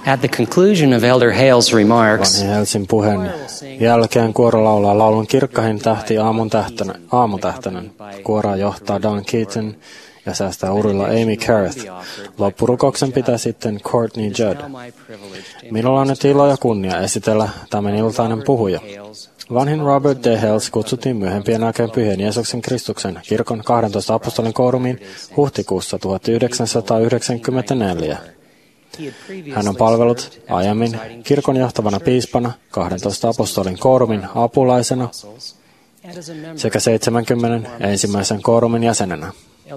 At the conclusion of Elder Hale's remarks, Vanhin Halesin puheen jälkeen kuoro laulaa laulun Kirkkahin tähti aamutähtenä. Kuoroa johtaa Don Keaton ja säästää urilla Amy Carruth. Loppurukouksen pitää sitten Courtney Judd. Minulla on nyt ilo ja kunnia esitellä tämän iltainen puhuja. Vanhin Robert D. Hales kutsuttiin myöhempien aikojen Pyhän Jeesuksen Kristuksen kirkon 12 apostolin koorumiin huhtikuussa 1994. Hän on palvellut aiemmin kirkon johtavana piispana, 12 apostolin koorumin apulaisena sekä 71. koorumin jäsenenä.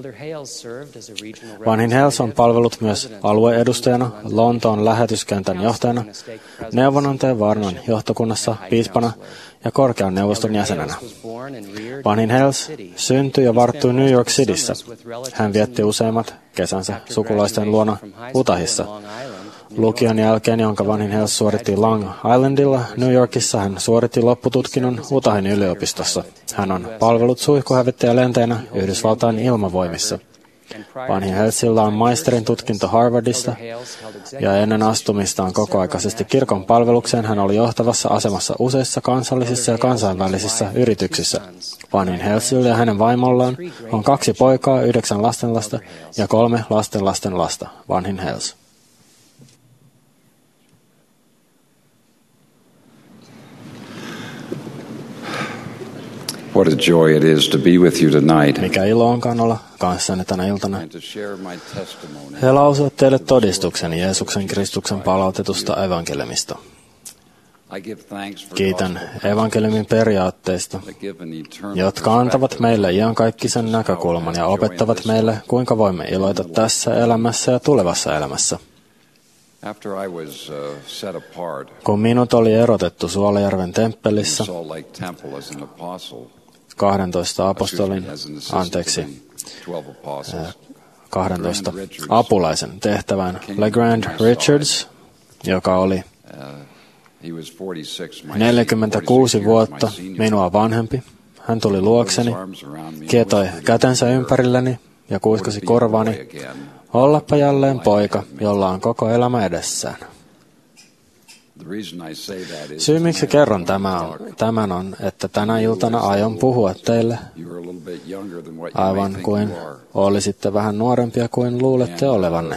Vanhin Hales on palvellut myös alueedustajana, Lontoon lähetyskentän johtajana, neuvonantajan Varnon johtokunnassa, piispana ja korkean neuvoston jäsenenä. Vanhin Hales syntyi ja varttui New York Cityssä. Hän vietti useimmat kesänsä sukulaisten luona Utahissa. Lukion jälkeen, jonka Vanhin Hales suoritti Long Islandilla New Yorkissa, hän suoritti loppututkinnon Utahin yliopistossa. Hän on palvellut suihkuhävittäjälentäjänä Yhdysvaltain ilmavoimissa. Vanhin Halesilla on maisterin tutkinto Harvardista, ja ennen astumistaan kokoaikaisesti kirkon palvelukseen hän oli johtavassa asemassa useissa kansallisissa ja kansainvälisissä yrityksissä. Vanhin Halesilla ja hänen vaimollaan on 2 poikaa, 9 lastenlasta ja 3 lastenlastenlasta. Vanhin Hales. What a joy it is to be with you tonight. Mikä ilo onkaan olla kanssanne tänä iltana. He lausuvat teille todistuksen Jeesuksen Kristuksen palautetusta evankeliumista. Kiitän evankeliumin periaatteista, jotka antavat meille iankaikkisen näkökulman ja opettavat meille, kuinka voimme iloita tässä elämässä ja tulevassa elämässä. Kun minut oli erotettu Suolajärven temppelissä 12 apulaisen tehtävään, LeGrand Richards, joka oli 46 vuotta minua vanhempi, hän tuli luokseni, kietoi kätensä ympärilleni ja kuiskasi korvaani, ollapa jälleen poika, jolla on koko elämä edessään. Syy, miksi kerron tämän on, että tänä iltana aion puhua teille aivan kuin olisitte vähän nuorempia kuin luulette olevanne.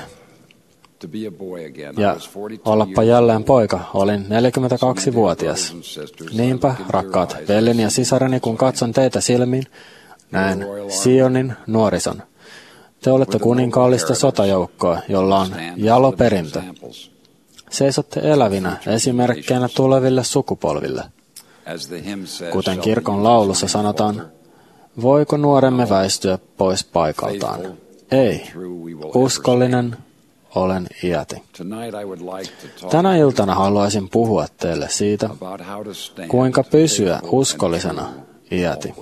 Ja ollapa jälleen poika, olin 42-vuotias. Niinpä, rakkaat veljeni ja sisareni, kun katson teitä silmiin, näen Sionin nuorison. Te olette kuninkaallista sotajoukkoa, jolla on jalo perintö. Seisotte elävinä esimerkkeinä tuleville sukupolville. Kuten kirkon laulussa sanotaan, voiko nuoremme väistyä pois paikaltaan? Ei, uskollinen olen iäti. Tänä iltana haluaisin puhua teille siitä, kuinka pysyä uskollisena iäti.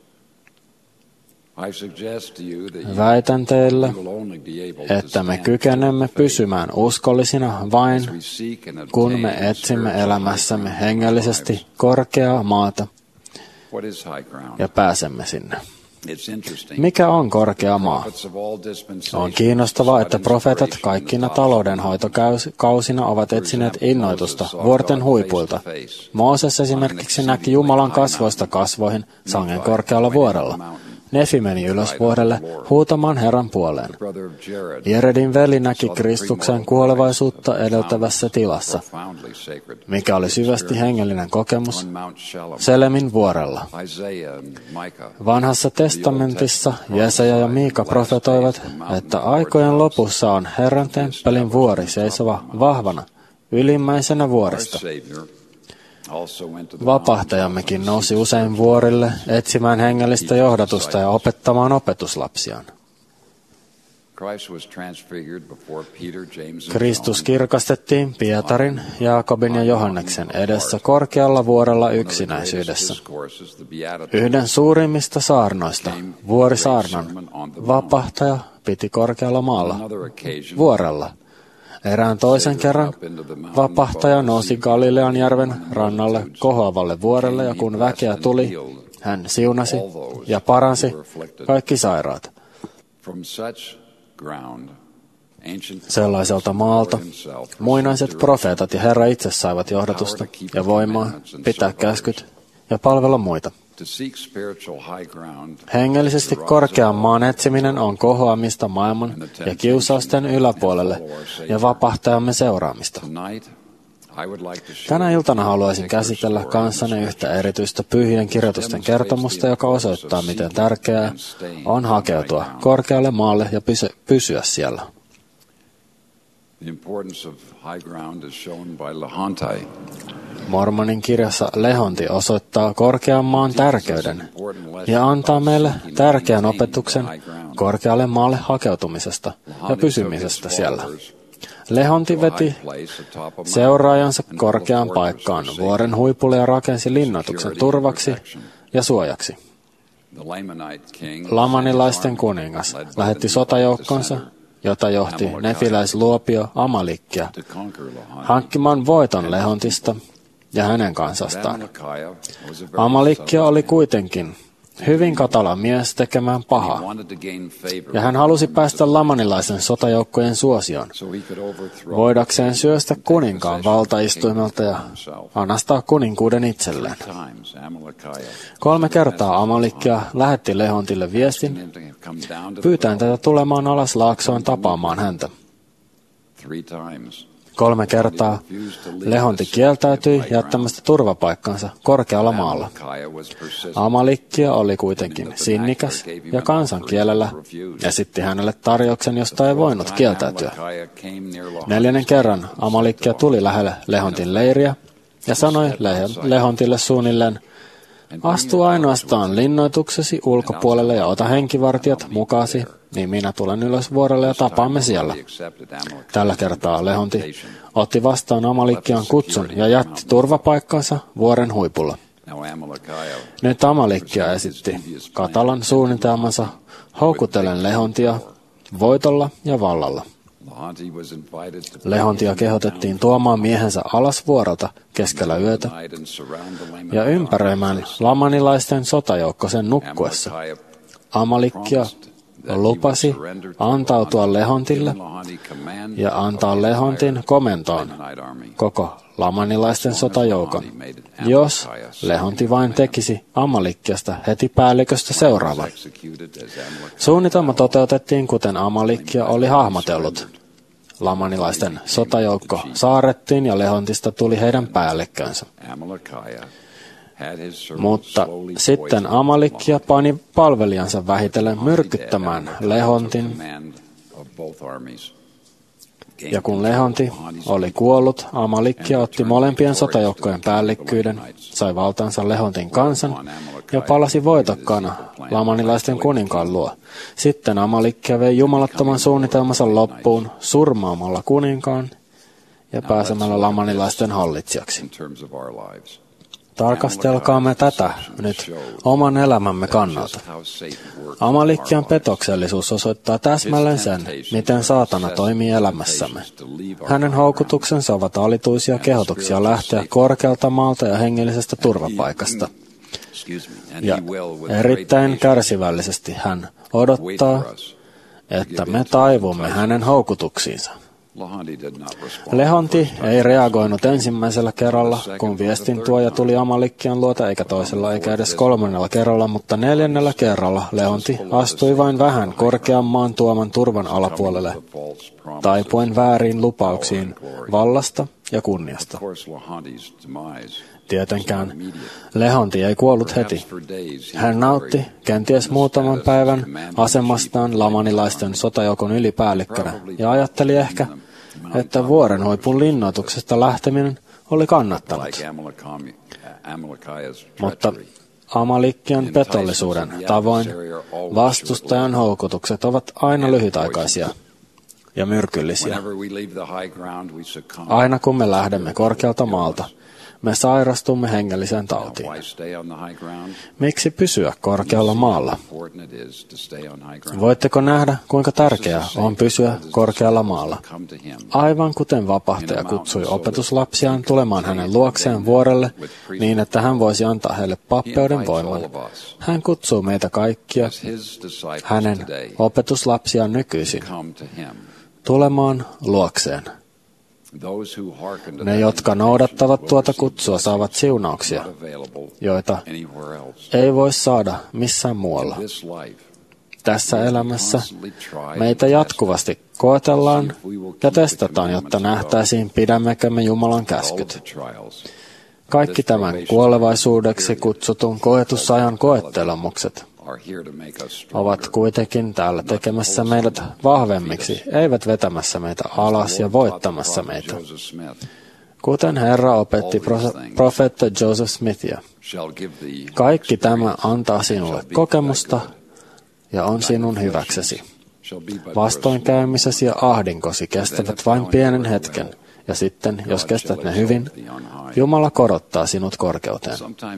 Väitän teille, että me kykenemme pysymään uskollisina vain, kun me etsimme elämässämme hengellisesti korkeaa maata ja pääsemme sinne. Mikä on korkea maa? On kiinnostavaa, että profeetat kaikkina taloudenhoitokausina ovat etsineet innoitusta vuorten huipuilta. Mooses esimerkiksi näki Jumalan kasvoista kasvoihin sangen korkealla vuorella. Nefi meni ylös vuorelle huutamaan Herran puoleen. Jeredin veli näki Kristuksen kuolevaisuutta edeltävässä tilassa, mikä oli syvästi hengellinen kokemus Selemin vuorella. Vanhassa testamentissa Jesaja ja Miika profetoivat, että aikojen lopussa on Herran temppelin vuori seisova vahvana, ylimmäisenä vuorista. Vapahtajammekin nousi usein vuorille etsimään hengellistä johdatusta ja opettamaan opetuslapsiaan. Kristus kirkastettiin Pietarin, Jaakobin ja Johanneksen edessä korkealla vuorella yksinäisyydessä. Yhden suurimmista saarnoista, vuorisaarnan, vapahtaja piti korkealla maalla, vuorella. Erään toisen kerran vapahtaja nousi Galilean järven rannalle kohoavalle vuorelle, ja kun väkeä tuli, hän siunasi ja paransi kaikki sairaat. Sellaiselta maalta muinaiset profeetat ja Herra itse saivat johdatusta ja voimaa pitää käskyt ja palvella muita. Hengellisesti korkean maan etsiminen on kohoamista maailman ja kiusausten yläpuolelle ja vapahtajamme seuraamista. Tänä iltana haluaisin käsitellä kanssanne yhtä erityistä pyhien kirjoitusten kertomusta, joka osoittaa, miten tärkeää on hakeutua korkealle maalle ja pysyä siellä. Mormonin kirjassa Lehonti osoittaa korkean maan tärkeyden ja antaa meille tärkeän opetuksen korkealle maalle hakeutumisesta ja pysymisestä siellä. Lehonti veti seuraajansa korkeaan paikkaan vuoren huipulle ja rakensi linnoituksen turvaksi ja suojaksi. Lamanilaisten kuningas lähetti sotajoukkonsa, jota johti nefiläisluopio Amalikkia, hankkimaan voiton Lehontista ja hänen kansastaan. Amalikkia oli kuitenkin hyvin katala mies tekemään pahaa, ja hän halusi päästä lamanilaisen sotajoukkojen suosioon, voidakseen syöstä kuninkaan valtaistuimelta ja anastaa kuninkuuden itselleen. 3 kertaa Amalikkia lähetti Lehontille viestin, pyytäen tätä tulemaan alas laaksoon tapaamaan häntä. 3 kertaa Lehonti kieltäytyi jättämästä turvapaikkansa korkealla maalla. Amalikkia oli kuitenkin sinnikäs ja kansankielellä esitti hänelle tarjouksen, josta ei voinut kieltäytyä. 4. kerran Amalikkia tuli lähelle Lehontin leiriä ja sanoi Lehontille suunnilleen, astu ainoastaan linnoituksesi ulkopuolelle ja ota henkivartijat mukaasi, niin minä tulen ylös vuorelle ja tapaamme siellä. Tällä kertaa Lehonti otti vastaan Amalikkian kutsun ja jätti turvapaikkansa vuoren huipulla. Nyt Amalikkia esitti katalan suunnitelmansa houkutellen Lehontia voitolla ja vallalla. Lehontia kehotettiin tuomaan miehensä alas vuorelta keskellä yötä ja ympäröimään lamanilaisten sotajoukko sen nukkuessa. Amalikkia lupasi antautua Lehontille ja antaa Lehontin komentoon koko lamanilaisten sotajoukon, jos Lehonti vain tekisi Amalikkiasta heti päälliköstä seuraava. Suunnitelma toteutettiin, kuten Amalikkia oli hahmotellut. Lamanilaisten sotajoukko saarrettiin ja Lehontista tuli heidän päällikkönsä. Mutta sitten Amalikkia pani palvelijansa vähitellen myrkyttämään Lehontin. Ja kun Lehonti oli kuollut, Amalikkia otti molempien sotajoukkojen päällikkyyden, sai valtaansa Lehontin kansan ja palasi voitokkaana lamanilaisten kuninkaan luo. Sitten Amalikkia vei jumalattoman suunnitelmansa loppuun surmaamalla kuninkaan ja pääsemällä lamanilaisten hallitsijaksi. Tarkastelkaamme tätä nyt oman elämämme kannalta. Amalikkian petoksellisuus osoittaa täsmälleen sen, miten saatana toimii elämässämme. Hänen houkutuksensa ovat alituisia kehotuksia lähteä korkealta maalta ja hengellisestä turvapaikasta. Ja erittäin kärsivällisesti hän odottaa, että me taivumme hänen houkutuksiinsa. Lehonti ei reagoinut ensimmäisellä kerralla, kun viestintuoja tuli Amalikkian luota, eikä toisella eikä edes 3. kerralla, mutta 4. kerralla Lehonti astui vain vähän korkean maan tuoman turvan alapuolelle, taipuen vääriin lupauksiin vallasta ja kunniasta. Tietenkään Lehonti ei kuollut heti. Hän nautti kenties muutaman päivän asemastaan lamanilaisten sotajoukon ylipäällikkönä ja ajatteli ehkä, että vuorenhuipun linnoituksesta lähteminen oli kannattanut. Mutta Amalikkian petollisuuden tavoin vastustajan houkutukset ovat aina lyhytaikaisia ja myrkyllisiä. Aina kun me lähdemme korkealta maalta, me sairastumme hengelliseen tautiin. Miksi pysyä korkealla maalla? Voitteko nähdä, kuinka tärkeää on pysyä korkealla maalla? Aivan kuten vapahtaja kutsui opetuslapsiaan tulemaan hänen luokseen vuorelle niin, että hän voisi antaa heille pappeuden voiman. Hän kutsuu meitä kaikkia, hänen opetuslapsiaan nykyisin, tulemaan luokseen. Ne, jotka noudattavat tuota kutsua, saavat siunauksia, joita ei voi saada missään muualla. Tässä elämässä meitä jatkuvasti koetellaan ja testataan, jotta nähtäisiin, pidämmekö me Jumalan käskyt. Kaikki tämän kuolevaisuudeksi kutsutun koetusajan koettelemukset ovat kuitenkin täällä tekemässä meidät vahvemmiksi, eivät vetämässä meitä alas ja voittamassa meitä. Kuten Herra opetti profeetta Joseph Smithia, kaikki tämä antaa sinulle kokemusta ja on sinun hyväksesi. Vastoinkäymisesi ja ahdinkosi kestävät vain pienen hetken, ja sitten, jos kestät ne hyvin, Jumala korottaa sinut korkeuteen.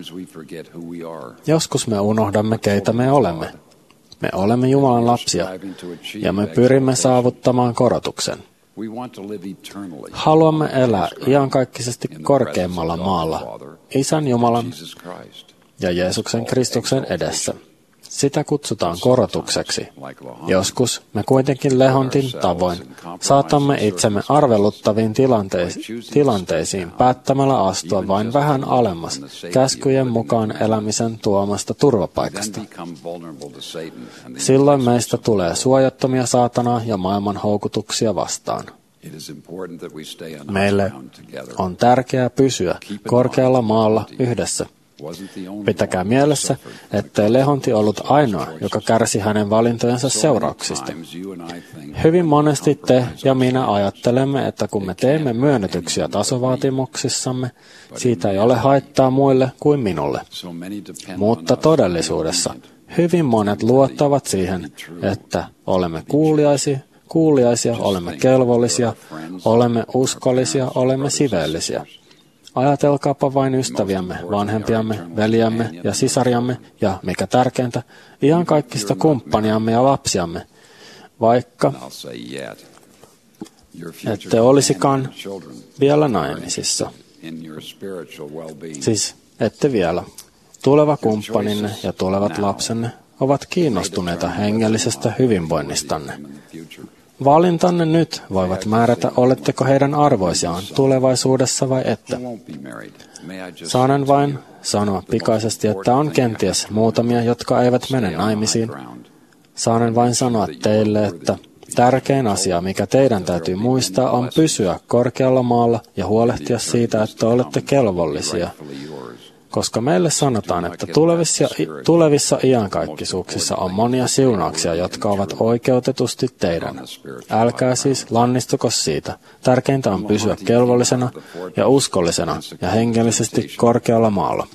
Joskus me unohdamme, keitä me olemme. Me olemme Jumalan lapsia, ja me pyrimme saavuttamaan korotuksen. Haluamme elää iankaikkisesti korkeimmalla maalla, Isän Jumalan ja Jeesuksen Kristuksen edessä. Sitä kutsutaan korotukseksi. Joskus me kuitenkin Lehontin tavoin saatamme itsemme arveluttaviin tilanteisiin päättämällä astua vain vähän alemmas käskyjen mukaan elämisen tuomasta turvapaikasta. Silloin meistä tulee suojattomia saatanaa ja maailman houkutuksia vastaan. Meille on tärkeää pysyä korkealla maalla yhdessä. Pitäkää mielessä, ettei Lehonti ollut ainoa, joka kärsi hänen valintojensa seurauksista. Hyvin monesti te ja minä ajattelemme, että kun me teemme myönnytyksiä tasovaatimuksissamme, siitä ei ole haittaa muille kuin minulle. Mutta todellisuudessa hyvin monet luottavat siihen, että olemme kuuliaisia, olemme kelvollisia, olemme uskollisia, olemme siveellisiä. Ajatelkaapa vain ystäviämme, vanhempiamme, veljiämme ja sisariamme ja, mikä tärkeintä, iankaikkista kumppaniamme ja lapsiamme, vaikka ette olisikaan vielä naimisissa. Siis ette vielä. Tuleva kumppaninne ja tulevat lapsenne ovat kiinnostuneita hengellisestä hyvinvoinnistanne. Valintanne nyt voivat määrätä, oletteko heidän arvoisiaan tulevaisuudessa vai ette. Saanen vain sanoa pikaisesti, että on kenties muutamia, jotka eivät mene naimisiin. Saanen vain sanoa teille, että tärkein asia, mikä teidän täytyy muistaa, on pysyä korkealla maalla ja huolehtia siitä, että olette kelvollisia. Koska meille sanotaan, että tulevissa iankaikkisuuksissa on monia siunauksia, jotka ovat oikeutetusti teidän. Älkää siis lannistuko siitä. Tärkeintä on pysyä kelvollisena ja uskollisena ja hengellisesti korkealla maalla.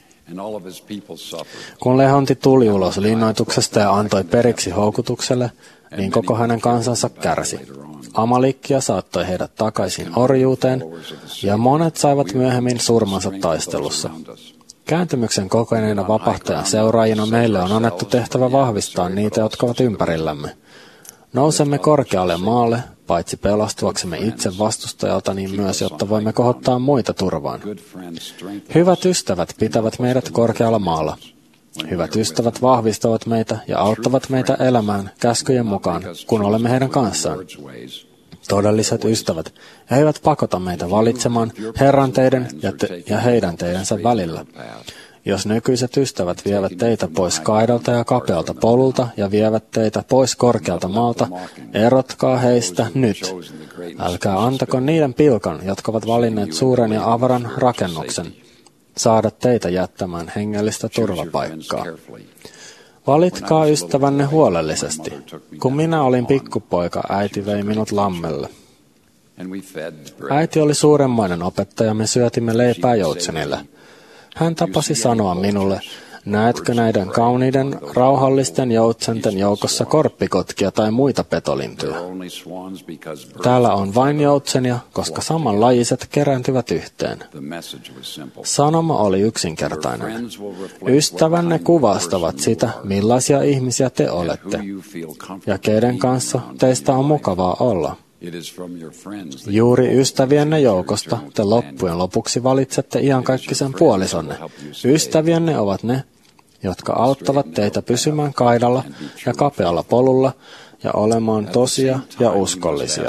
Kun Lehonti tuli ulos linnoituksesta ja antoi periksi houkutukselle, niin koko hänen kansansa kärsi. Amalikkia saattoi heidät takaisin orjuuteen, ja monet saivat myöhemmin surmansa taistelussa. Kääntymyksen kokeneina vapahtajan seuraajina meille on annettu tehtävä vahvistaa niitä, jotka ovat ympärillämme. Nousemme korkealle maalle, paitsi pelastuaksemme itse vastustajalta, niin myös, jotta voimme kohottaa muita turvaan. Hyvät ystävät pitävät meidät korkealla maalla. Hyvät ystävät vahvistavat meitä ja auttavat meitä elämään käskyjen mukaan, kun olemme heidän kanssaan. Todelliset ystävät eivät pakota meitä valitsemaan Herran teidän ja heidän teidänsä välillä. Jos nykyiset ystävät vievät teitä pois kaidalta ja kapealta polulta ja vievät teitä pois korkealta maalta, erotkaa heistä nyt. Älkää antako niiden pilkan, jotka ovat valinneet suuren ja avaran rakennuksen, saada teitä jättämään hengellistä turvapaikkaa. Valitkaa ystävänne huolellisesti. Kun minä olin pikkupoika, äiti vei minut lammelle. Äiti oli suuremmainen opettaja, me syötimme leipää joutsenille. Hän tapasi sanoa minulle, näetkö näiden kauniiden, rauhallisten joutsenten joukossa korppikotkia tai muita petolintuja? Täällä on vain joutsenia, koska samanlajiset kerääntyvät yhteen. Sanoma oli yksinkertainen. Ystävänne kuvastavat sitä, millaisia ihmisiä te olette, ja keiden kanssa teistä on mukavaa olla. Juuri ystävienne joukosta te loppujen lopuksi valitsette iankaikkisen puolisonne. Ystävienne ovat ne, jotka auttavat teitä pysymään kaidalla ja kapealla polulla ja olemaan tosia ja uskollisia.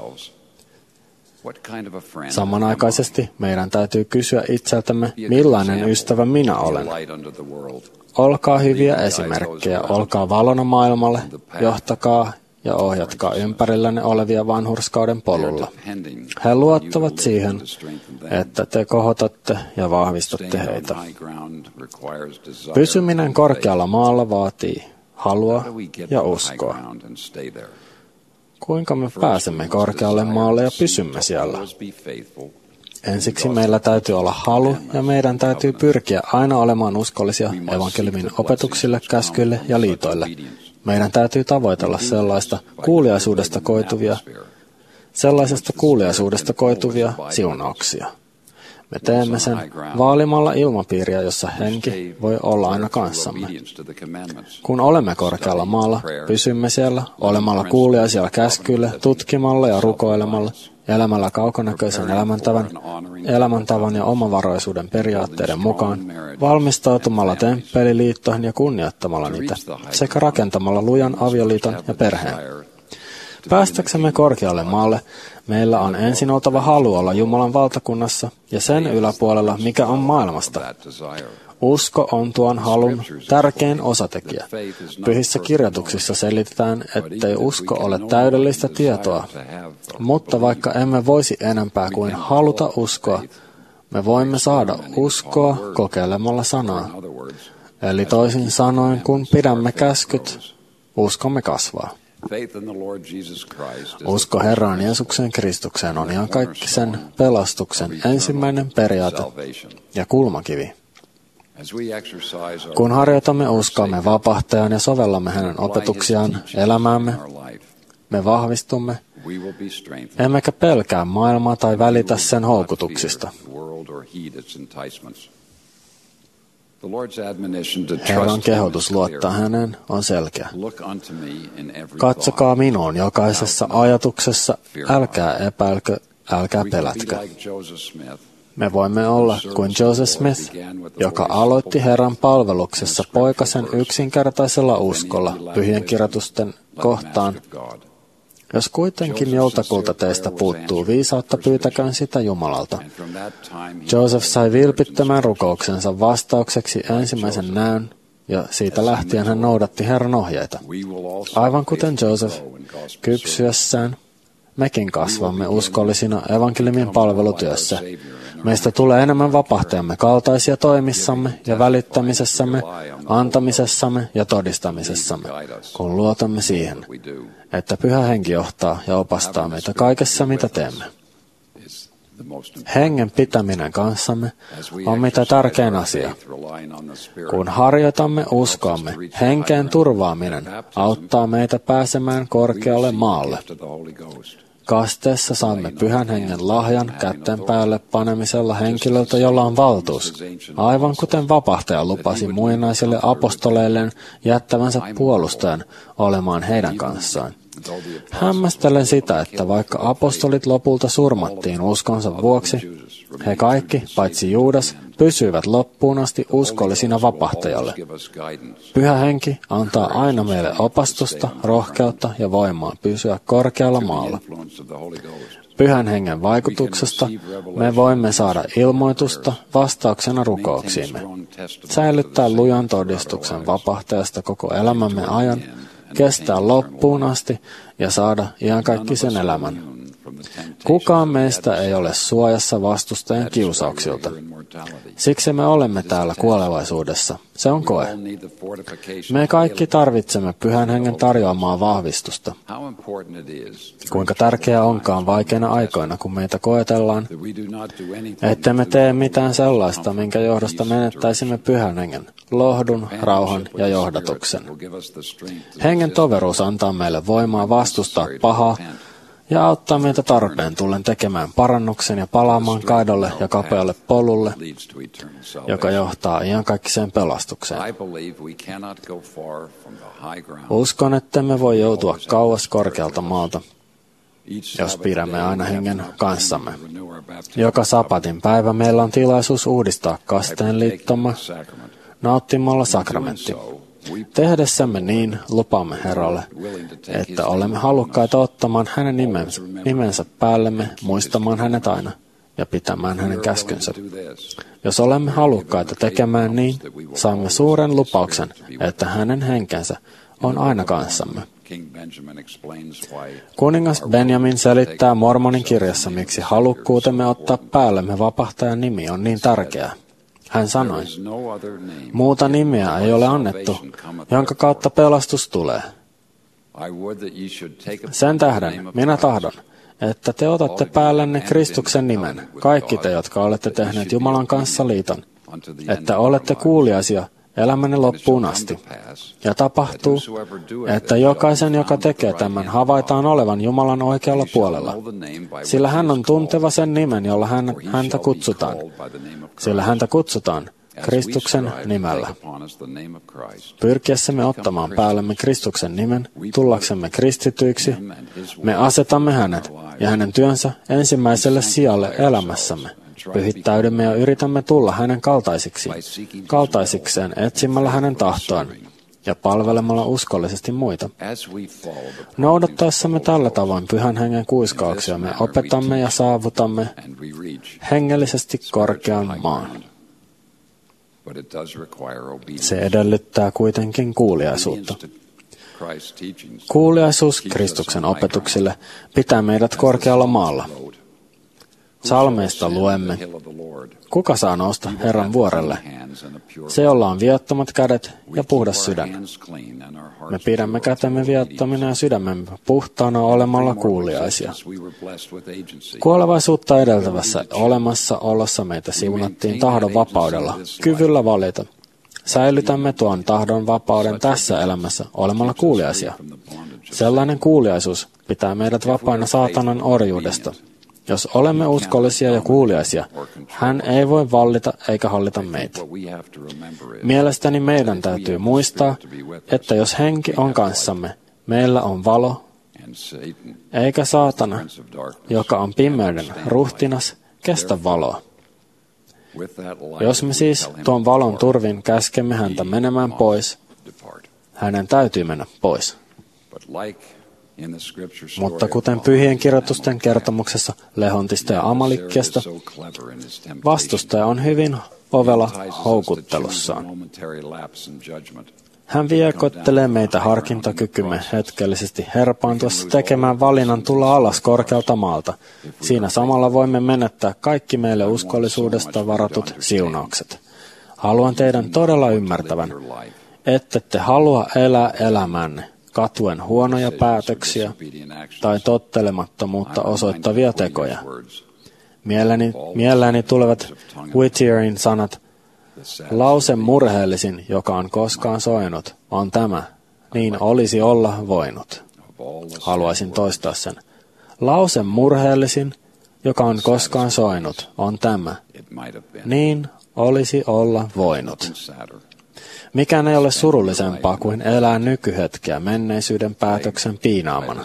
Samanaikaisesti meidän täytyy kysyä itseltämme, millainen ystävä minä olen. Olkaa hyviä esimerkkejä, olkaa valona maailmalle, johtakaa ja ohjatkaa ympärillänne olevia vanhurskauden polulla. He luottavat siihen, että te kohotatte ja vahvistatte heitä. Pysyminen korkealla maalla vaatii halua ja uskoa. Kuinka me pääsemme korkealle maalle ja pysymme siellä? Ensiksi meillä täytyy olla halu ja meidän täytyy pyrkiä aina olemaan uskollisia evankeliumin opetuksille, käskyille ja liitoille. Meidän täytyy tavoitella sellaisesta kuuliaisuudesta koituvia siunauksia. Me teemme sen vaalimalla ilmapiiriä, jossa henki voi olla aina kanssamme. Kun olemme korkealla maalla, pysymme siellä olemalla kuuliaisia käskyille, tutkimalla ja rukoilemalla, elämällä kaukonäköisen elämäntavan ja omavaraisuuden periaatteiden mukaan, valmistautumalla temppeliliittoihin ja kunnioittamalla niitä, sekä rakentamalla lujan avioliiton ja perheen. Päästäksemme korkealle maalle, meillä on ensin oltava halu olla Jumalan valtakunnassa ja sen yläpuolella, mikä on maailmasta. Usko on tuon halun tärkein osatekijä. Pyhissä kirjoituksissa selitetään, ettei usko ole täydellistä tietoa, mutta vaikka emme voisi enempää kuin haluta uskoa, me voimme saada uskoa kokeilemalla sanaa. Eli toisin sanoen, kun pidämme käskyt, uskomme kasvaa. Usko Herraan Jeesuksen Kristukseen on iankaikkisen pelastuksen ensimmäinen periaate ja kulmakivi. Kun harjoitamme uskoamme vapahtajan ja sovellamme hänen opetuksiaan elämäämme, me vahvistumme, emmekä pelkää maailmaa tai välitä sen houkutuksista. Herran kehotus luottaa häneen on selkeä. Katsokaa minuun jokaisessa ajatuksessa, älkää epäilkö, älkää pelätkö. Me voimme olla kuin Joseph Smith, joka aloitti Herran palveluksessa poikasen yksinkertaisella uskolla pyhien kirjoitusten kohtaan. Jos kuitenkin joltakulta teistä puuttuu viisautta, pyytäköön sitä Jumalalta. Joseph sai vilpittömän rukouksensa vastaukseksi ensimmäisen näyn, ja siitä lähtien hän noudatti Herran ohjeita. Aivan kuten Joseph kypsyessään, mekin kasvamme uskollisina evankeliumin palvelutyössä. Meistä tulee enemmän vapahtajamme kaltaisia toimissamme ja välittämisessämme, antamisessamme ja todistamisessamme, kun luotamme siihen, että Pyhä Henki johtaa ja opastaa meitä kaikessa, mitä teemme. Hengen pitäminen kanssamme on mitä tärkein asia. Kun harjoitamme uskoamme, henkeen turvaaminen auttaa meitä pääsemään korkealle maalle. Kasteessa saamme Pyhän Hengen lahjan kätten päälle panemisella henkilöltä, jolla on valtuus, aivan kuten vapahtaja lupasi muinaisille apostoleilleen jättävänsä puolustajan olemaan heidän kanssaan. Hämmästelen sitä, että vaikka apostolit lopulta surmattiin uskonsa vuoksi, he kaikki, paitsi Juudas, pysyivät loppuun asti uskollisina vapahtajalle. Pyhä Henki antaa aina meille opastusta, rohkeutta ja voimaa pysyä korkealla maalla. Pyhän Hengen vaikutuksesta me voimme saada ilmoitusta vastauksena rukouksiimme, säilyttää lujan todistuksen vapahtajasta koko elämämme ajan, kestää loppuun asti ja saada iankaikkisen elämän. Kukaan meistä ei ole suojassa vastustajan kiusauksilta. Siksi me olemme täällä kuolevaisuudessa. Se on koe. Me kaikki tarvitsemme Pyhän Hengen tarjoamaa vahvistusta. Kuinka tärkeää onkaan vaikeina aikoina, kun meitä koetellaan, ettemme tee mitään sellaista, minkä johdosta menettäisimme Pyhän Hengen, lohdun, rauhan ja johdatuksen. Hengen toveruus antaa meille voimaa vastustaa pahaa ja auttaa meitä tarpeen tullen tekemään parannuksen ja palaamaan kaidolle ja kapealle polulle, joka johtaa iankaikkiseen pelastukseen. Uskon, ettemme voi joutua kauas korkealta maalta, jos pidämme aina Hengen kanssamme. Joka sapatin päivä meillä on tilaisuus uudistaa kasteen liittomme nauttimalla sakramentti. Tehdessämme niin lupaamme Herralle, että olemme halukkaita ottamaan hänen nimensä päällemme, muistamaan hänet aina ja pitämään hänen käskynsä. Jos olemme halukkaita tekemään niin, saamme suuren lupauksen, että hänen henkensä on aina kanssamme. Kuningas Benjamin selittää Mormonin kirjassa, miksi halukkuutemme ottaa päällemme vapahtajan nimi on niin tärkeää. Hän sanoi, muuta nimeä ei ole annettu, jonka kautta pelastus tulee. Sen tähden minä tahdon, että te otatte päällenne Kristuksen nimen, kaikki te, jotka olette tehneet Jumalan kanssa liiton, että olette kuuliaisia elämänne loppuun asti. Ja tapahtuu, että jokaisen, joka tekee tämän, havaitaan olevan Jumalan oikealla puolella, sillä hän on tunteva sen nimen, jolla häntä kutsutaan. Sillä häntä kutsutaan Kristuksen nimellä. Pyrkiessämme ottamaan päällemme Kristuksen nimen, tullaksemme kristityiksi, me asetamme hänet ja hänen työnsä ensimmäiselle sijalle elämässämme. Pyhittäydymme ja yritämme tulla hänen kaltaisikseen etsimällä hänen tahtoaan ja palvelemalla uskollisesti muita. Noudattaessamme tällä tavoin Pyhän Hengen kuiskauksia me opetamme ja saavutamme hengellisesti korkean maan. Se edellyttää kuitenkin kuuliaisuutta. Kuuliaisuus Kristuksen opetuksille pitää meidät korkealla maalla. Psalmeista luemme, kuka saa nousta Herran vuorelle? Se, jolla on viattomat kädet ja puhdas sydän. Me pidämme kätemme viattomina ja sydämemme puhtaana olemalla kuuliaisia. Kuolevaisuutta edeltävässä olemassaolossa meitä siunattiin tahdon vapaudella, kyvyllä valita. Säilytämme tuon tahdon vapauden tässä elämässä olemalla kuuliaisia. Sellainen kuuliaisuus pitää meidät vapaina saatanan orjuudesta. Jos olemme uskollisia ja kuuliaisia, hän ei voi vallita eikä hallita meitä. Mielestäni meidän täytyy muistaa, että jos henki on kanssamme, meillä on valo, eikä saatana, joka on pimeyden ruhtinas, kestä valoa. Jos me siis tuon valon turvin käskemme häntä menemään pois, hänen täytyy mennä pois. Mutta kuten pyhien kirjoitusten kertomuksessa Lehontista ja Amalikkiasta, vastustaja on hyvin ovela houkuttelussaan. Hän viekottelee meitä harkintakykymme hetkellisesti herpaantuessa tekemään valinnan tulla alas korkealta maalta. Siinä samalla voimme menettää kaikki meille uskollisuudesta varatut siunaukset. Haluan teidän todella ymmärtävän, ettette halua elää elämänne katuen huonoja päätöksiä tai tottelemattomuutta osoittavia tekoja. Mieleeni tulevat Whittierin sanat, lause murheellisin, joka on koskaan soinut, on tämä, niin olisi olla voinut. Haluaisin toistaa sen. Lause murheellisin, joka on koskaan soinut, on tämä, niin olisi olla voinut. Mikään ei ole surullisempaa kuin elää nykyhetkeä menneisyyden päätöksen piinaamana.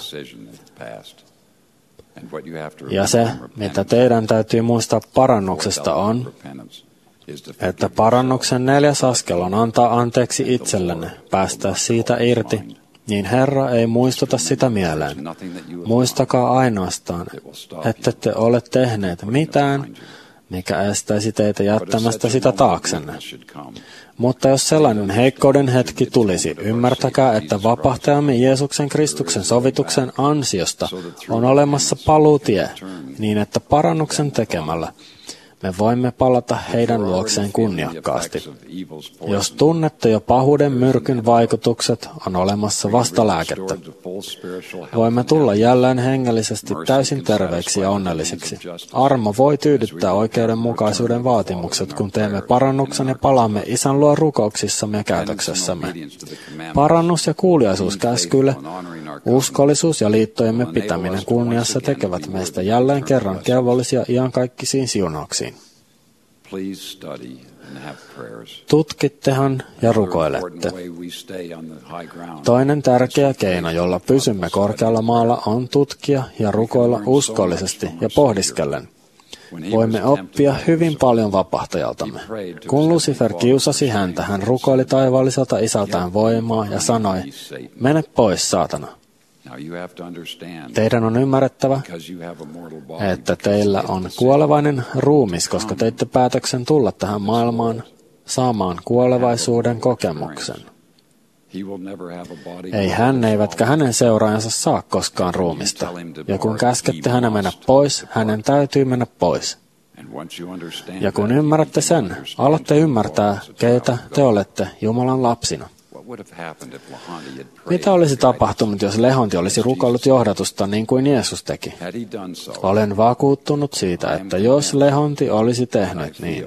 Ja se, mitä teidän täytyy muistaa parannuksesta on, että parannuksen 4. askel on antaa anteeksi itsellenne, päästää siitä irti, niin Herra ei muistuta sitä mieleen. Muistakaa ainoastaan, että te ole tehneet mitään, mikä estäisi teitä jättämästä sitä taaksenne. Mutta jos sellainen heikkouden hetki tulisi, ymmärtäkää, että vapahtajamme Jeesuksen Kristuksen sovituksen ansiosta on olemassa paluutie, niin että parannuksen tekemällä me voimme palata heidän luokseen kunniakkaasti. Jos tunnette jo pahuuden myrkyn vaikutukset, on olemassa vastalääkettä. Voimme tulla jälleen hengellisesti täysin terveiksi ja onnellisiksi. Armo voi tyydyttää oikeudenmukaisuuden vaatimukset, kun teemme parannuksen ja palaamme Isän luo rukouksissamme ja käytöksessämme. Parannus ja kuuliaisuus käskyille, uskollisuus ja liittojemme pitäminen kunniassa tekevät meistä jälleen kerran kelvollisia iankaikkisiin siunauksiin. Tutkittehan ja rukoilette. Toinen tärkeä keino, jolla pysymme korkealla maalla, on tutkia ja rukoilla uskollisesti ja pohdiskellen. Voimme oppia hyvin paljon vapahtajaltamme. Kun Lucifer kiusasi häntä, hän rukoili taivaalliselta isältään voimaa ja sanoi, mene pois, saatana. Teidän on ymmärrettävä, että teillä on kuolevainen ruumis, koska teitte päätöksen tulla tähän maailmaan saamaan kuolevaisuuden kokemuksen. Ei hän eivätkä hänen seuraajansa saa koskaan ruumista, ja kun käskette hänen mennä pois, hänen täytyy mennä pois. Ja kun ymmärrätte sen, alatte ymmärtää, keitä te olette Jumalan lapsina. Mitä olisi tapahtunut, jos Lehonti olisi rukoillut johdatusta niin kuin Jeesus teki? Olen vakuuttunut siitä, että jos Lehonti olisi tehnyt niin,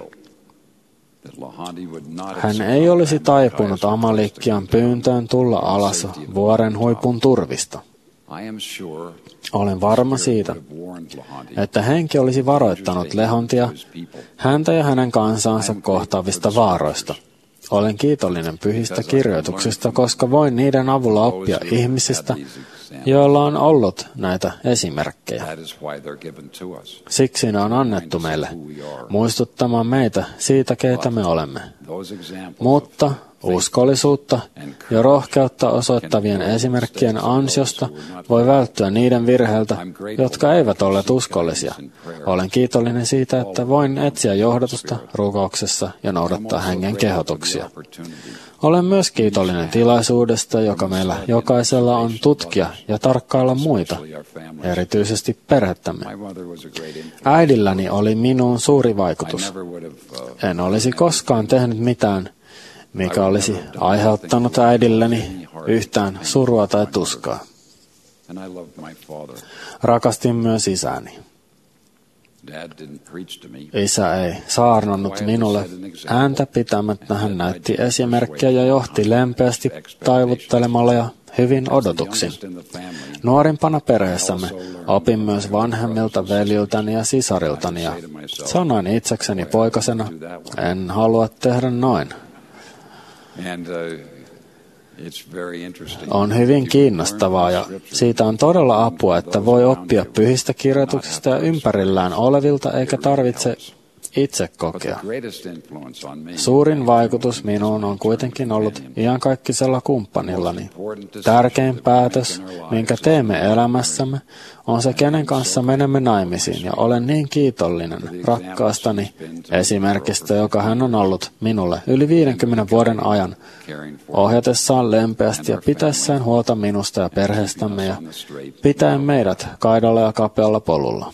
hän ei olisi taipunut Amalikkian pyyntöön tulla alas vuoren huipun turvista. Olen varma siitä, että henki olisi varoittanut Lehontia häntä ja hänen kansansa kohtaavista vaaroista. Olen kiitollinen pyhistä kirjoituksista, koska voin niiden avulla oppia ihmisistä, joilla on ollut näitä esimerkkejä. Siksi ne on annettu meille, muistuttamaan meitä siitä, keitä me olemme. Mutta uskollisuutta ja rohkeutta osoittavien esimerkkien ansiosta voi välttyä niiden virheiltä, jotka eivät olleet uskollisia. Olen kiitollinen siitä, että voin etsiä johdatusta rukouksessa ja noudattaa hengen kehotuksia. Olen myös kiitollinen tilaisuudesta, joka meillä jokaisella on tutkia ja tarkkailla muita, erityisesti perhettämme. Äidilläni oli minuun suuri vaikutus. En olisi koskaan tehnyt mitään, mikä olisi aiheuttanut äidilleni yhtään surua tai tuskaa. Rakastin myös isääni. Isä ei saarnannut minulle ääntä pitämättä, hän näytti esimerkkiä ja johti lempeästi taivuttelemalla ja hyvin odotuksin. Nuorimpana perheessämme opin myös vanhemmilta veljiltäni ja sisariltani ja sanoin itsekseni poikasena, en halua tehdä noin. On hyvin kiinnostavaa ja siitä on todella apua, että voi oppia pyhistä kirjoituksista ja ympärillään olevilta eikä tarvitse itse kokea. Suurin vaikutus minuun on kuitenkin ollut iankaikkisella kumppanillani. Tärkein päätös, minkä teemme elämässämme, on se, kenen kanssa menemme naimisiin, ja olen niin kiitollinen rakkaastani esimerkistä, joka hän on ollut minulle yli 50 vuoden ajan, ohjatessaan lempeästi ja pitäessään huolta minusta ja perheestämme ja pitäen meidät kaidalla ja kapealla polulla.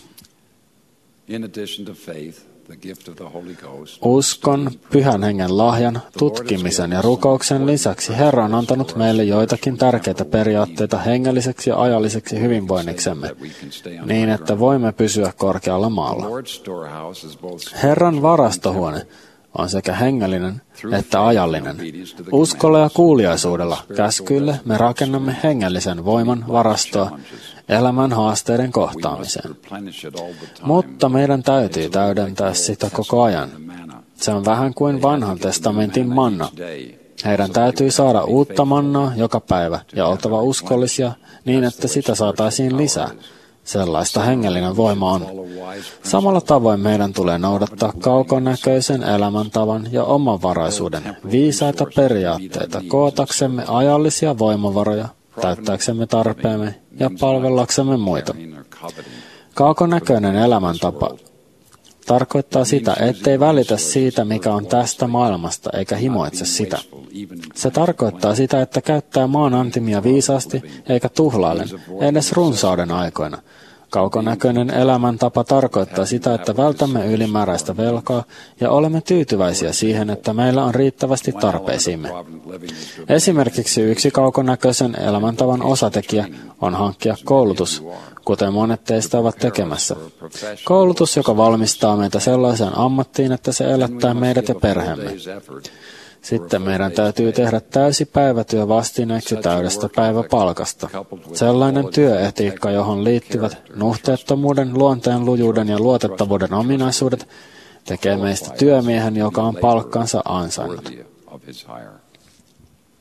Uskon, pyhän hengen lahjan, tutkimisen ja rukouksen lisäksi Herra on antanut meille joitakin tärkeitä periaatteita hengelliseksi ja ajalliseksi hyvinvoinniksemme, niin että voimme pysyä korkealla maalla. Herran varastohuone on sekä hengellinen että ajallinen. Uskolla ja kuuliaisuudella käskyille me rakennamme hengellisen voiman varastoa elämän haasteiden kohtaamiseen. Mutta meidän täytyy täydentää sitä koko ajan. Se on vähän kuin vanhan testamentin manna. Heidän täytyy saada uutta mannaa joka päivä ja oltava uskollisia niin, että sitä saataisiin lisää. Sellaista hengellinen voima on. Samalla tavoin meidän tulee noudattaa kaukonäköisen elämäntavan ja omavaraisuuden viisaita periaatteita kootaksemme ajallisia voimavaroja, täyttääksemme tarpeemme ja palvellaksemme muita. Kaukonäköinen elämäntapa tarkoittaa sitä, ettei välitä siitä, mikä on tästä maailmasta, eikä himoitse sitä. Se tarkoittaa sitä, että käyttää maan antimia viisaasti, eikä tuhlailen, edes runsauden aikoina. Kaukonäköinen elämäntapa tarkoittaa sitä, että vältämme ylimääräistä velkaa ja olemme tyytyväisiä siihen, että meillä on riittävästi tarpeisiimme. Esimerkiksi yksi kaukonäköisen elämäntavan osatekijä on hankkia koulutus, kuten monet teistä ovat tekemässä. Koulutus, joka valmistaa meitä sellaiseen ammattiin, että se elättää meidät ja perheemme. Sitten meidän täytyy tehdä täysi päivätyö vastineeksi täydestä päiväpalkasta. Sellainen työetiikka, johon liittyvät nuhteettomuuden, luonteenlujuuden ja luotettavuuden ominaisuudet, tekee meistä työmiehen, joka on palkkansa ansainnut.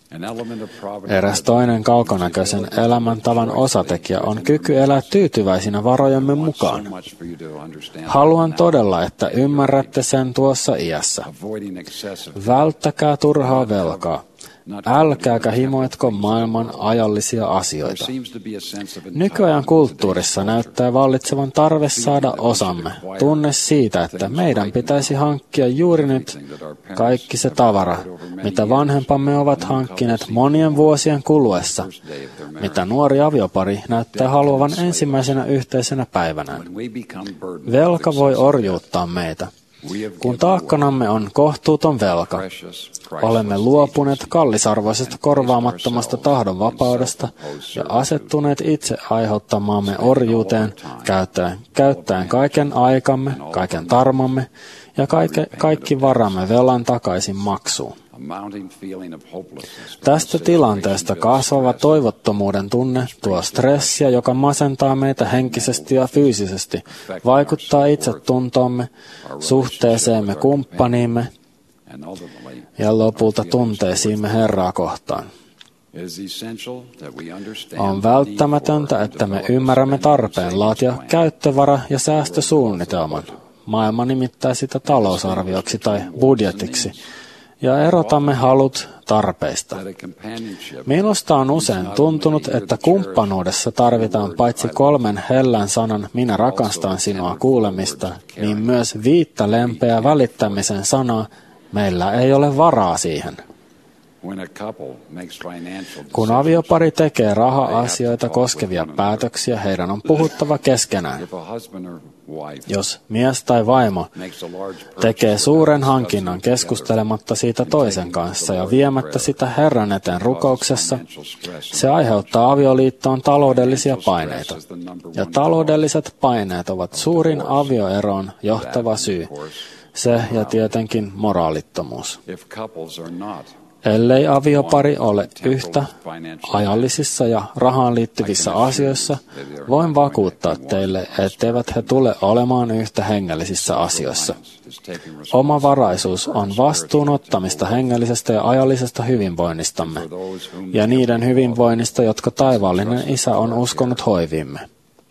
Eräs toinen kaukonäköisen elämäntavan osatekijä on kyky elää tyytyväisinä varojemme mukaan. Haluan todella, että ymmärrätte sen tuossa iässä. Välttäkää turhaa velkaa. Älkääkä himoitko maailman ajallisia asioita. Nykyajan kulttuurissa näyttää vallitsevan tarve saada osamme, tunne siitä, että meidän pitäisi hankkia juuri nyt kaikki se tavara, mitä vanhempamme ovat hankkineet monien vuosien kuluessa, mitä nuori aviopari näyttää haluavan ensimmäisenä yhteisenä päivänään. Velka voi orjuuttaa meitä. Kun taakkanamme on kohtuuton velka, olemme luopuneet kallisarvoisesta korvaamattomasta tahdonvapaudesta ja asettuneet itse aiheuttamaamme orjuuteen käyttäen kaiken aikamme, kaiken tarmomme ja kaikki varamme velan takaisin maksuun. Tästä tilanteesta kasvava toivottomuuden tunne tuo stressiä, joka masentaa meitä henkisesti ja fyysisesti, vaikuttaa itsetuntoomme, suhteeseemme kumppaniimme ja lopulta tunteisiimme Herraa kohtaan. On välttämätöntä, että me ymmärrämme tarpeen laatia käyttövara- ja säästösuunnitelman. Maailma nimittää sitä talousarvioksi tai budjetiksi. Ja erotamme halut tarpeista. Minusta on usein tuntunut, että kumppanuudessa tarvitaan paitsi 3 hellän sanan minä rakastan sinua kuulemista, niin myös 5 lempeää välittämisen sanaa, meillä ei ole varaa siihen. Kun aviopari tekee raha-asioita koskevia päätöksiä, heidän on puhuttava keskenään. Jos mies tai vaimo tekee suuren hankinnan keskustelematta siitä toisen kanssa ja viemättä sitä Herran eteen rukouksessa, se aiheuttaa avioliittoon taloudellisia paineita. Ja taloudelliset paineet ovat suurin avioeroon johtava syy. Se ja tietenkin moraalittomuus. Ellei aviopari ole yhtä ajallisissa ja rahaan liittyvissä asioissa, voin vakuuttaa teille, etteivät he tule olemaan yhtä hengellisissä asioissa. Omavaraisuus on vastuun ottamista hengellisestä ja ajallisesta hyvinvoinnistamme, ja niiden hyvinvoinnista, jotka taivaallinen Isä on uskonut hoiviimme.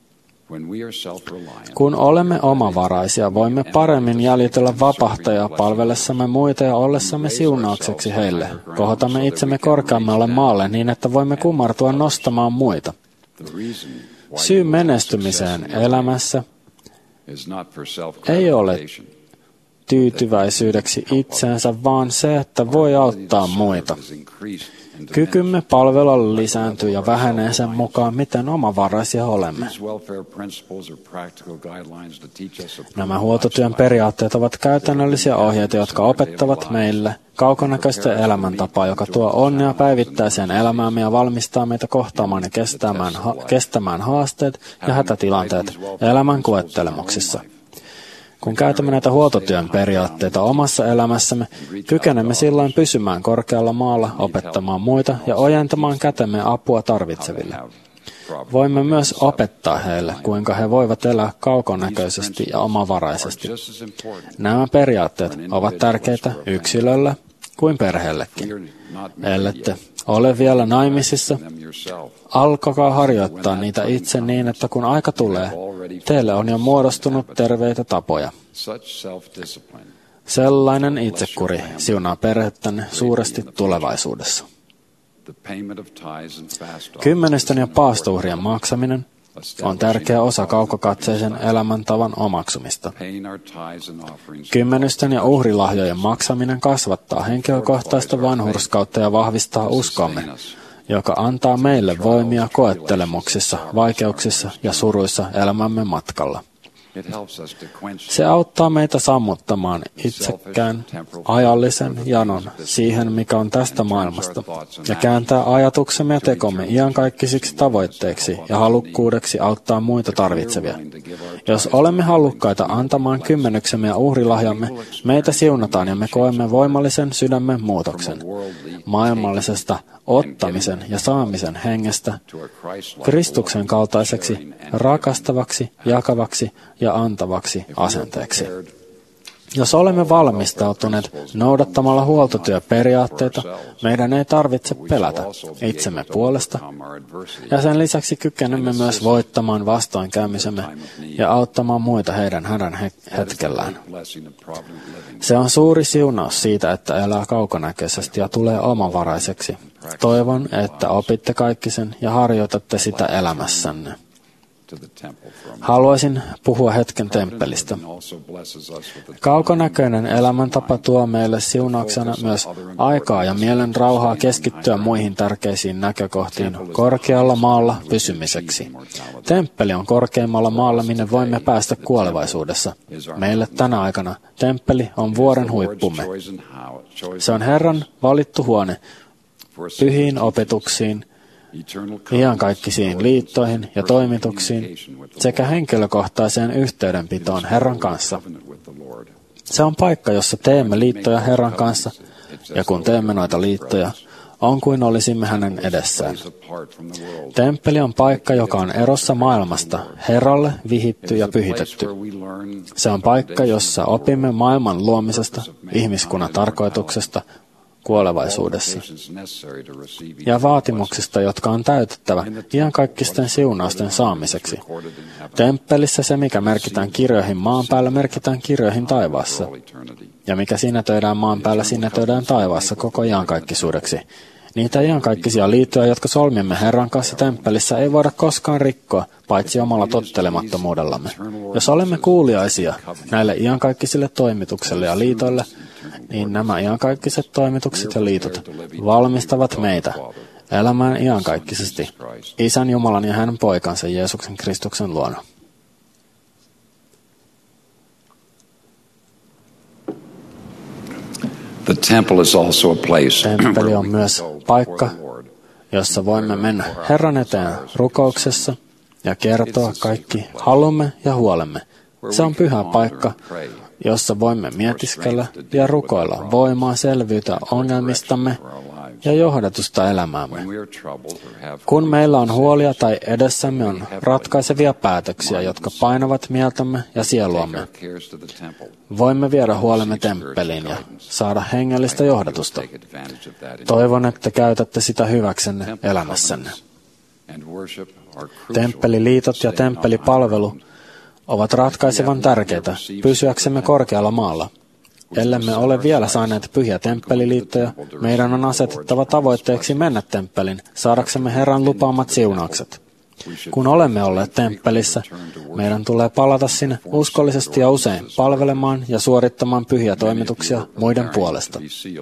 Kun olemme omavaraisia, voimme paremmin jäljitellä vapahtajaa palvellessamme muita ja ollessamme siunaukseksi heille. Kohotamme itsemme korkeammalle maalle niin, että voimme kumartua nostamaan muita. Syy menestymiseen elämässä ei ole tyytyväisyydeksi itseensä, vaan se, että voi auttaa muita. Kykymme palvella lisääntyy ja vähenee sen mukaan, miten omavaraisia olemme. Nämä huoltotyön periaatteet ovat käytännöllisiä ohjeita, jotka opettavat meille kaukonäköistä elämäntapaa, joka tuo onnea päivittäiseen elämäämme ja valmistaa meitä kohtaamaan ja kestämään haasteet ja hätätilanteet elämän koettelemuksissa. Kun käytämme näitä huoltotyön periaatteita omassa elämässämme, kykenemme silloin pysymään korkealla maalla, opettamaan muita ja ojentamaan kätemme apua tarvitseville. Voimme myös opettaa heille, kuinka he voivat elää kaukonäköisesti ja omavaraisesti. Nämä periaatteet ovat tärkeitä yksilölle kuin perheellekin. Ellette ole vielä naimisissa, alkakaa harjoittaa niitä itse niin, että kun aika tulee, teille on jo muodostunut terveitä tapoja. Sellainen itsekuri siunaa perhettänne suuresti tulevaisuudessa. Kymmenysten ja paastouhrien maksaminen on tärkeä osa kaukokatseisen elämäntavan omaksumista. Kymmenysten ja uhrilahjojen maksaminen kasvattaa henkilökohtaista vanhurskautta ja vahvistaa uskomme, joka antaa meille voimia koettelemuksissa, vaikeuksissa ja suruissa elämämme matkalla. Se auttaa meitä sammuttamaan itsekään ajallisen janon siihen, mikä on tästä maailmasta, ja kääntää ajatuksemme ja tekomme iankaikkisiksi tavoitteiksi ja halukkuudeksi auttaa muita tarvitsevia. Jos olemme halukkaita antamaan kymmenyksemme ja uhrilahjamme, meitä siunataan ja me koemme voimallisen sydämen muutoksen maailmallisesta ottamisen ja saamisen hengestä Kristuksen kaltaiseksi rakastavaksi, jakavaksi ja antavaksi asenteeksi. Jos olemme valmistautuneet noudattamalla huoltotyöperiaatteita, meidän ei tarvitse pelätä itsemme puolesta, ja sen lisäksi kykenemme myös voittamaan vastoinkäymisemme ja auttamaan muita heidän hädän hetkellään. Se on suuri siunaus siitä, että elää kaukonäköisesti ja tulee omavaraiseksi. Toivon, että opitte kaikki sen ja harjoitatte sitä elämässänne. Haluaisin puhua hetken temppelistä. Kaukonäköinen elämäntapa tuo meille siunauksena myös aikaa ja mielen rauhaa keskittyä muihin tärkeisiin näkökohtiin korkealla maalla pysymiseksi. Temppeli on korkeimmalla maalla, minne voimme päästä kuolevaisuudessa. Meille tänä aikana temppeli on vuoren huippumme. Se on Herran valittu huone pyhiin opetuksiin, iankaikkisiin liittoihin ja toimituksiin sekä henkilökohtaiseen yhteydenpitoon Herran kanssa. Se on paikka, jossa teemme liittoja Herran kanssa, ja kun teemme noita liittoja, on kuin olisimme hänen edessään. Temppeli on paikka, joka on erossa maailmasta, Herralle vihitty ja pyhitetty. Se on paikka, jossa opimme maailman luomisesta, ihmiskunnan tarkoituksesta, kuolevaisuudessa ja vaatimuksista, jotka on täytettävä iankaikkisten siunausten saamiseksi. Temppelissä se, mikä merkitään kirjoihin maan päällä, merkitään kirjoihin taivaassa. Ja mikä sinetöidään maan päällä, sinetöidään taivaassa koko iankaikkisuudeksi. Niitä iankaikkisia liittoja, jotka solmimme Herran kanssa temppelissä, ei voida koskaan rikkoa, paitsi omalla tottelemattomuudellamme. Jos olemme kuuliaisia näille iankaikkisille toimituksille ja liitoille, niin nämä iankaikkiset toimitukset ja liitot valmistavat meitä elämään iankaikkisesti Isän Jumalan ja hänen poikansa Jeesuksen Kristuksen luona. Temppeli on myös paikka, jossa voimme mennä Herran eteen rukouksessa ja kertoa kaikki halumme ja huolemme. Se on pyhä paikka, jossa voimme mietiskellä ja rukoilla voimaa selviytyä ongelmistamme ja johdatusta elämäämme. Kun meillä on huolia tai edessämme on ratkaisevia päätöksiä, jotka painavat mieltämme ja sieluamme, voimme viedä huolemme temppeliin ja saada hengellistä johdatusta. Toivon, että käytätte sitä hyväksenne elämässänne. Temppeliliitot ja temppelipalvelu ovat ratkaisevan tärkeitä pysyäksemme korkealla maalla. Ellemme ole vielä saaneet pyhiä temppeliliittoja, meidän on asetettava tavoitteeksi mennä temppelin, saadaksemme Herran lupaamat siunaukset. Kun olemme olleet temppelissä, meidän tulee palata sinne uskollisesti ja usein palvelemaan ja suorittamaan pyhiä toimituksia muiden puolesta.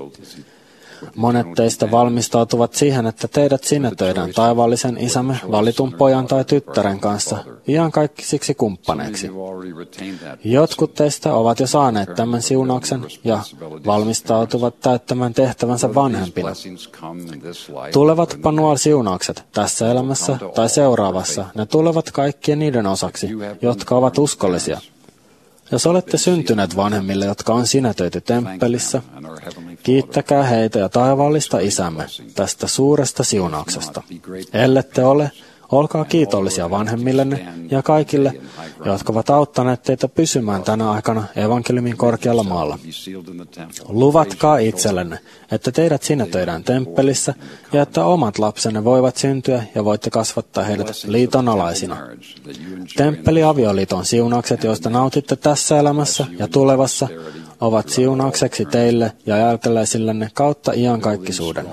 Monet teistä valmistautuvat siihen, että teidät sinetöidään taivaallisen isämme valitun pojan tai tyttären kanssa iankaikkisiksi kumppaneiksi. Jotkut teistä ovat jo saaneet tämän siunauksen ja valmistautuvat täyttämään tehtävänsä vanhempina. Tulevatpa nuo siunaukset tässä elämässä tai seuraavassa, ne tulevat kaikkien niiden osaksi, jotka ovat uskollisia. Jos olette syntyneet vanhemmille, jotka on sinetöity temppelissä, kiittäkää heitä ja taivaallista isämme tästä suuresta siunauksesta. Ellette ole, olkaa kiitollisia vanhemmillenne ja kaikille, jotka ovat auttaneet teitä pysymään tänä aikana evankeliumin korkealla maalla. Luvatkaa itsellenne, että teidät sinetöidään temppelissä ja että omat lapsenne voivat syntyä ja voitte kasvattaa heidät liitonalaisina. Temppeliavioliiton siunaukset, joista nautitte tässä elämässä ja tulevassa, ovat siunaukseksi teille ja jälkeläisillenne kautta iankaikkisuuden.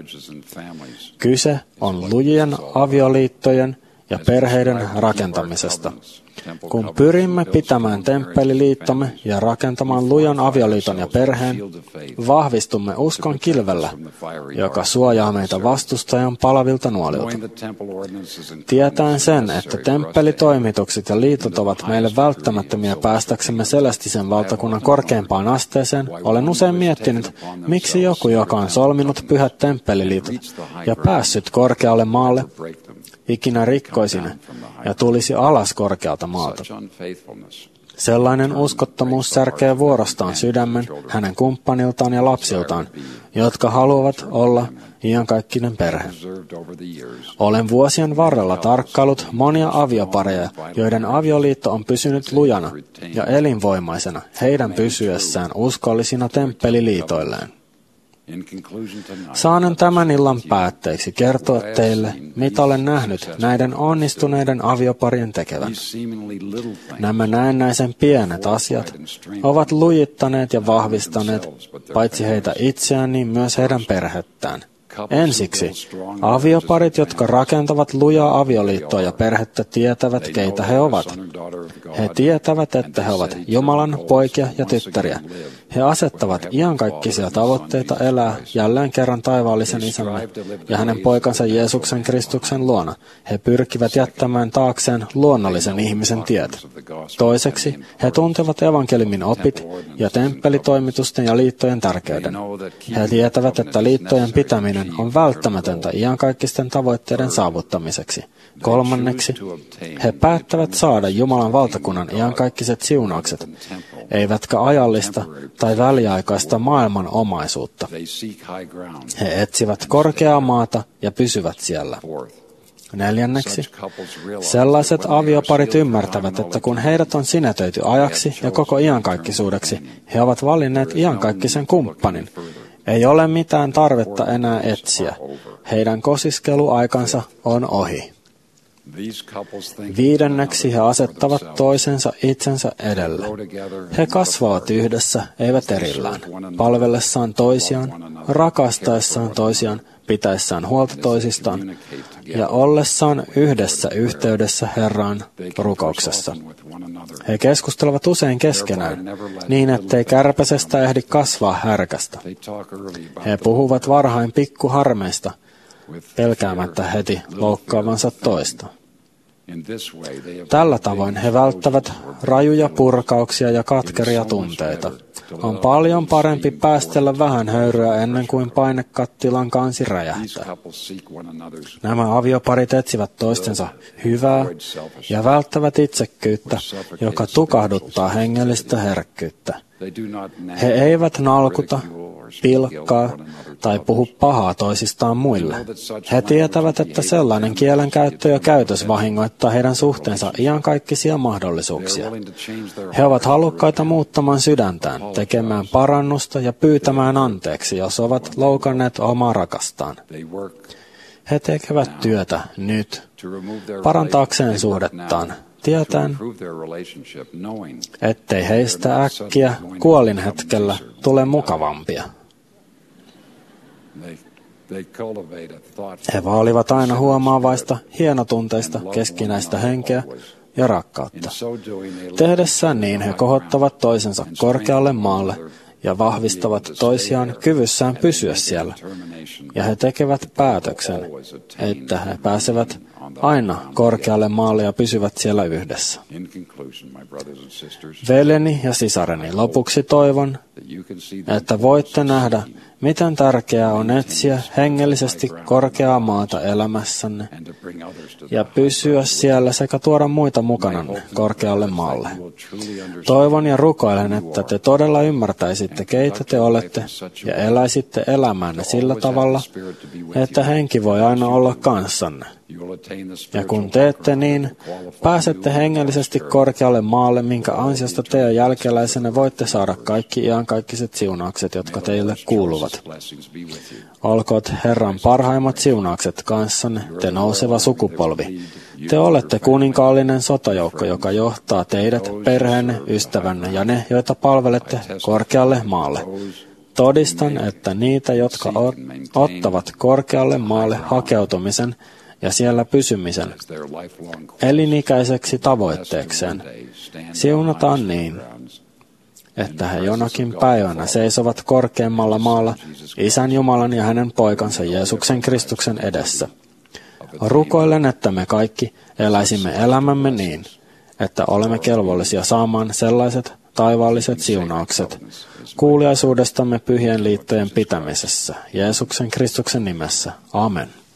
Kyse on lujien avioliittojen ja perheiden rakentamisesta. Kun pyrimme pitämään temppeliliittomme ja rakentamaan lujan avioliiton ja perheen, vahvistumme uskon kilvellä, joka suojaa meitä vastustajan palavilta nuolilta. Tietäen sen, että temppelitoimitukset ja liitot ovat meille välttämättömiä päästäksemme celestisen valtakunnan korkeimpaan asteeseen, olen usein miettinyt, miksi joku, joka on solminut pyhät temppeliliitot ja päässyt korkealle maalle, ikinä rikkoisi ne ja tulisi alas korkealta maalta. Sellainen uskottomuus särkee vuorostaan sydämen hänen kumppaniltaan ja lapsiltaan, jotka haluavat olla iankaikkinen perhe. Olen vuosien varrella tarkkaillut monia aviopareja, joiden avioliitto on pysynyt lujana ja elinvoimaisena heidän pysyessään uskollisina temppeliliitoilleen. Saanen tämän illan päätteeksi kertoa teille, mitä olen nähnyt näiden onnistuneiden avioparien tekevän. Nämä näennäisen pienet asiat ovat lujittaneet ja vahvistaneet paitsi heitä itseään, niin myös heidän perhettään. Ensiksi, avioparit, jotka rakentavat lujaa avioliittoa ja perhettä, tietävät, keitä he ovat. He tietävät, että he ovat Jumalan poikia ja tyttäriä. He asettavat iankaikkisia tavoitteita elää jälleen kerran taivaallisen isämme ja hänen poikansa Jeesuksen Kristuksen luona. He pyrkivät jättämään taakseen luonnollisen ihmisen tiet. Toiseksi, he tuntevat evankeliumin opit ja temppelitoimitusten ja liittojen tärkeyden. He tietävät, että liittojen pitäminen on välttämätöntä iankaikkisten tavoitteiden saavuttamiseksi. Kolmanneksi, he päättävät saada Jumalan valtakunnan iankaikkiset siunaukset, eivätkä ajallista tai väliaikaista maailman omaisuutta. He etsivät korkeaa maata ja pysyvät siellä. Neljänneksi, sellaiset avioparit ymmärtävät, että kun heidät on sinetöity ajaksi ja koko iankaikkisuudeksi, he ovat valinneet iankaikkisen kumppanin. Ei ole mitään tarvetta enää etsiä. Heidän kosiskeluaikansa on ohi. Viidenneksi he asettavat toisensa itsensä edelle. He kasvavat yhdessä, eivät erillään, palvellessaan toisiaan, rakastaessaan toisiaan, pitäessään huolta toisistaan ja ollessaan yhdessä yhteydessä Herraan rukouksessa. He keskustelevat usein keskenään, niin ettei kärpäsestä ehdi kasvaa härkästä. He puhuvat varhain pikkuharmeista, pelkäämättä heti loukkaavansa toista. Tällä tavoin he välttävät rajuja purkauksia ja katkeria tunteita. On paljon parempi päästellä vähän höyryä ennen kuin painekattilan kansi räjähtää. Nämä avioparit etsivät toistensa hyvää ja välttävät itsekkyyttä, joka tukahduttaa hengellistä herkkyyttä. He eivät nalkuta, pilkkaa tai puhu pahaa toisistaan muille. He tietävät, että sellainen kielenkäyttö ja käytös vahingoittaa heidän suhteensa iankaikkisia mahdollisuuksia. He ovat halukkaita muuttamaan sydäntään, tekemään parannusta ja pyytämään anteeksi, jos ovat loukanneet omaa rakastaan. He tekevät työtä nyt, parantaakseen suhdettaan, tietäen, ettei heistä äkkiä kuolinhetkellä tule mukavampia. He vaalivat aina huomaavaista, hienotunteista, keskinäistä henkeä ja rakkautta. Tehdessään niin he kohottavat toisensa korkealle maalle ja vahvistavat toisiaan kyvyssään pysyä siellä. Ja he tekevät päätöksen, että he pääsevät aina korkealle maalle ja pysyvät siellä yhdessä. Veljeni ja sisareni, lopuksi toivon, että voitte nähdä, miten tärkeää on etsiä hengellisesti korkeaa maata elämässänne ja pysyä siellä sekä tuoda muita mukananne korkealle maalle. Toivon ja rukoilen, että te todella ymmärtäisitte, keitä te olette ja eläisitte elämänne sillä tavalla, että henki voi aina olla kanssanne. Ja kun teette niin, pääsette hengellisesti korkealle maalle, minkä ansiosta te ja jälkeläisenne voitte saada kaikki iankaikiset siunaukset, jotka teille kuuluvat. Olkoot Herran parhaimmat siunaukset kanssanne, te nouseva sukupolvi. Te olette kuninkaallinen sotajoukko, joka johtaa teidät, perheenne, ystävänne ja ne, joita palvelette korkealle maalle. Todistan, että niitä, jotka ottavat korkealle maalle hakeutumisen ja siellä pysymisen elinikäiseksi tavoitteekseen, siunataan niin, että he jonakin päivänä seisovat korkeammalla maalla Isän Jumalan ja hänen poikansa Jeesuksen Kristuksen edessä. Rukoilen, että me kaikki eläisimme elämämme niin, että olemme kelvollisia saamaan sellaiset taivaalliset siunaukset kuuliaisuudestamme pyhien liittojen pitämisessä Jeesuksen Kristuksen nimessä. Amen.